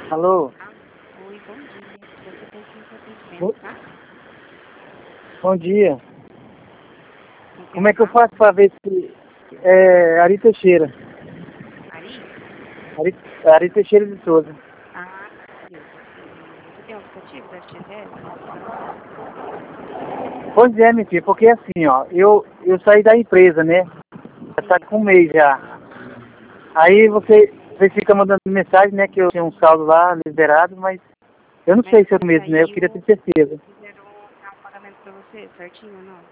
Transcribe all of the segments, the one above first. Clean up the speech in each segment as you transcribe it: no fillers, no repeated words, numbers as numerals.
Alô? Oi, bom dia. Você tem 5 Bo- atendimentos, tá? Bom dia. Com quem Como eu é que eu falo? faço para ver se... É Ari Teixeira. Ari? Ari Teixeira de Souza. Ah, beleza. Você tem o aplicativo da FGTS? Pois é, minha filha, porque assim, ó, eu saí da empresa, né? Já tá Sim. com um mês já. Aí você fica mandando mensagem, né, que eu tenho um saldo lá liberado, mas eu não Mas sei se é você mesmo, né? Eu queria ter saiu, certeza. fizeram um pagamento pra você, certinho ou não?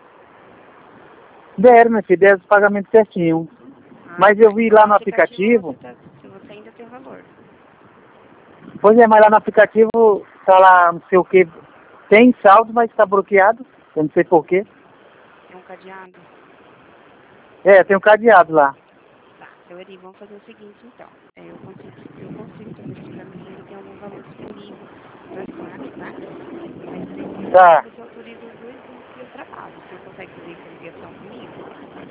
Deram, minha filha, deram os pagamentos certinho. Ah, Mas tá. eu vi Então lá no no aplicativo aplicativo, você ainda tem o valor. pois é, mas lá no aplicativo tá lá, não sei o que, tem saldo, mas tá bloqueado, eu não sei porquê. Tem um cadeado? É, tem um cadeado lá. Tá. Seu Ari, vamos fazer o seguinte então. Eu consigo pra verificar se ainda tem algum valor disponível pra saque, tá? Mas preciso que Tá. você autorize os 2 bancos que eu trabalho. Você consegue fazer essa ligação comigo?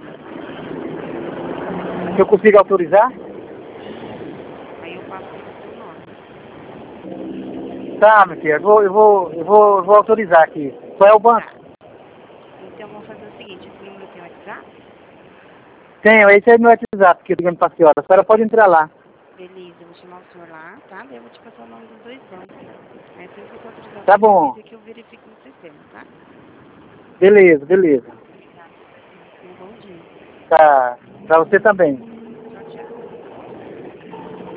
Se eu consigo autorizar? Isso. Aí eu passo pelo seu nome. Tá, meu filho, eu vou autorizar aqui. Qual é o banco? Tá. Então vamos fazer o seguinte, esse número tem WhatsApp? Tenho, esse é meu WhatsApp, que eu tô ligando pra senhora. A senhora pode entrar lá. Beleza, eu vou chamar o senhor lá, tá? Daí eu vou te passar o nome dos 2 bancos. Aí assim que você autorizar, Tá você me bom. avisa que eu verifico no sistema, tá? Beleza, beleza. Obrigada, seu Ari. Um bom dia. Tá. Pra você também.